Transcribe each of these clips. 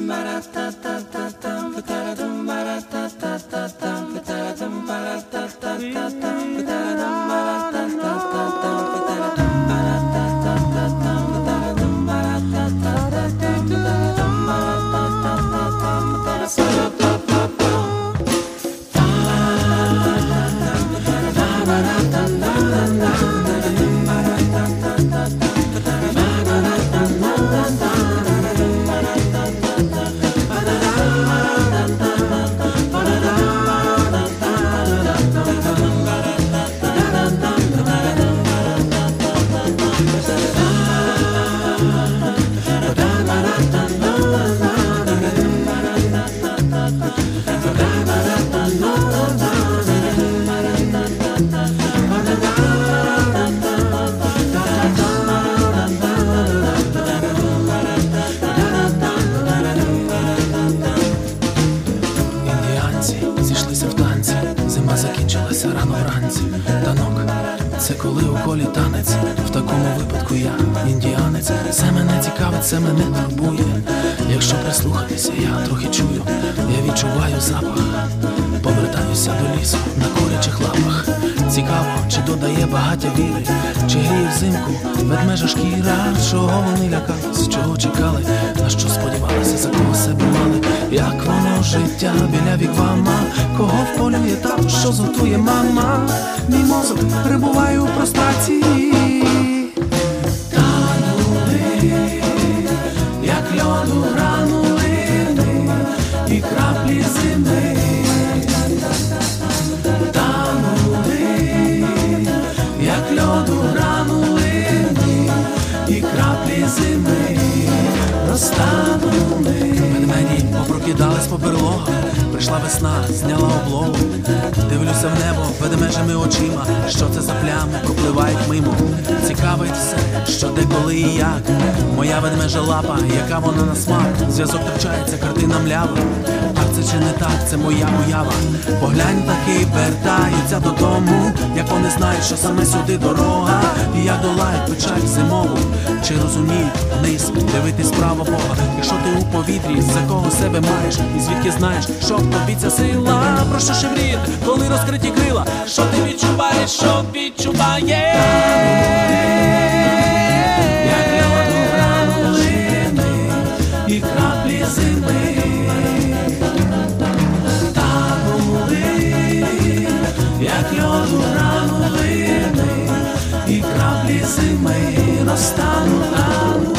Закінчилася рано вранці. Танок – це коли у колі танець. В такому випадку я індіанець. Все мене цікавить, все мене турбує. Якщо прислухатися, я трохи чую. Я відчуваю запах. Повертаюся до лісу на курячих лапах. Цікаво, чи додає багаття віри, чи гріє взимку ведмежа шкіра. Чого вони лякались, чого чекали, на що сподівалися, за кого себе мали. Як воно життя біля вігвама, кого вполює та, що зготує мама. Мій мозок перебуває у прострації. Танули, як льоду гранулини і краплі зими. Як льоду гранулини і краплі зими розтанули. Ведмеді попрокидались по берлогах. Прийшла весна, зняла облогу. Дивлюся в небо ведмежими очима. Що це за плями пропливають мимо. Цікавить все, що де, коли і як. Моя ведмежа лапа, яка вона на смак. Зв'язок втрачається, картина млява. Так це чи не так, це моя уява. Поглянь, таки вертаються додому. Як вони знають, що саме сюди дорога. І як долають печаль зимову. Чи розуміють вниз дивитись право Бога. Якщо ти у повітрі, за кого себе маєш. І звідки знаєш, що в тобі ця сила. Про що ще мріяти, коли розкриті крила. Що ти відчуваєш, що відчуваєш. Як льоду гранулини і краплі зими. Як льоду гранулини і краплі зими розтанули.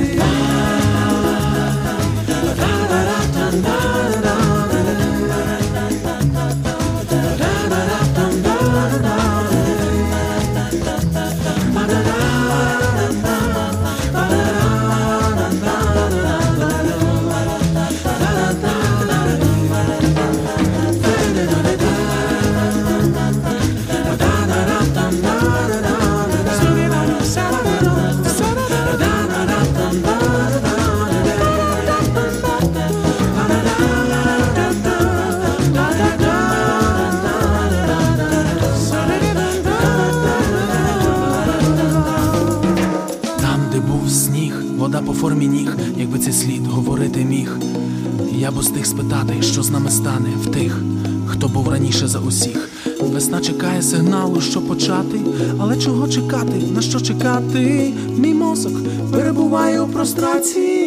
Вода по формі ніг, якби цей слід говорити міг. Я б устиг спитати, що з нами стане в тих, хто був раніше за усіх. Весна чекає сигналу, що почати. Але чого чекати, на що чекати? Мій мозок перебуває у прострації.